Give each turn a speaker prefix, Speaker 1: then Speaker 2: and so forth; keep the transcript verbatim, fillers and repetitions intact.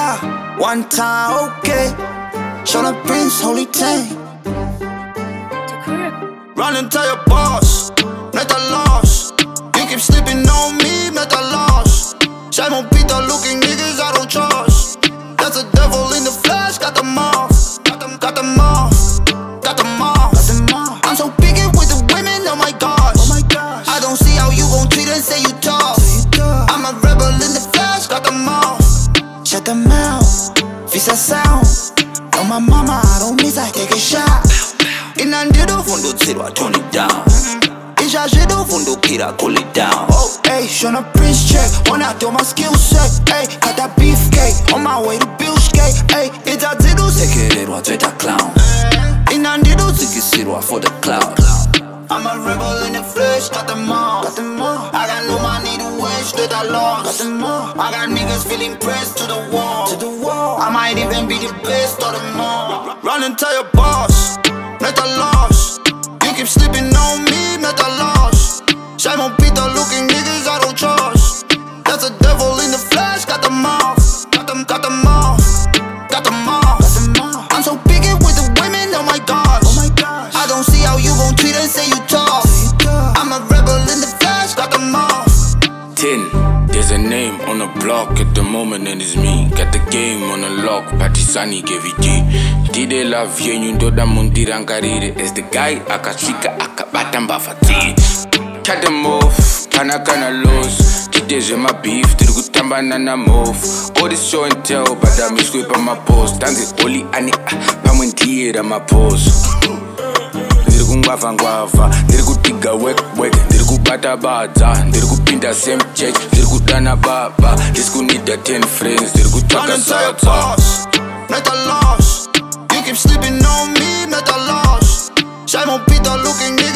Speaker 1: Yeah, one time, okay. Show the prince, holy tank. Run and tell your boss, net a loss. You keep sleeping on me, met a loss. Simon Peter looking niggas I don't trust. That's a devil in the flesh, got them off. Got them, got them off. Got them off. I'm so picky with the women, oh my gosh. Oh my gosh. I don't see how you gon' treat and say you tough. I'm a rebel in the flesh, got them off. Shut them out, fiz a sound. On my mama, I don't miss, I take a shot. Inandido fundo zero, I turn it down. Exagero fundo kira, cool it down. Oh, hey, Shona Prince check. Wanna do my skill set. Hey, got that beefcake on my way to Billskate. Hey, it's a zero, sekerero, I dread a clown. Inandido zikisiro for the cloud. I'm a rebel in the flesh, got them all. Got them all. I got no money to waste that I lost. Got them all. I got niggas feeling pressed to the wall. To the wall. I might even be the best of them all. Run and tell your boss, net a loss. You keep sleeping on me, met a loss. Simon Peter looking niggas I don't trust. That's a devil in the flesh, got them off. Got them, got them off. Got them off. I'm so picky with the women, oh my gosh. Oh my gosh. I don't see how you gon' treat and say you tough. I'm a rebel in the flesh, got them off.
Speaker 2: Ten, there's a name on the block at the moment and it's me. Got the game on the lock, Patisani K V G. Dide la vyenyu ndoda mundira ngarire. As the guy akashika akabata mbafati. Cut them off, kana kana loss. Dide my beef, did good tambana na move. All this show and tell, but I miss whip on my post. Dance only ani pamwendiera my pose. Ndiri kungwava ngwava, ndiri kutiga work work, ndiri kubata bata, ndiri kupinda same check, ndiri kudana baba, ndiri kunida ten friends, ndiri kutaka sata.
Speaker 1: Net a loss. You keep sleeping on me, met a loss. Simon Peter looking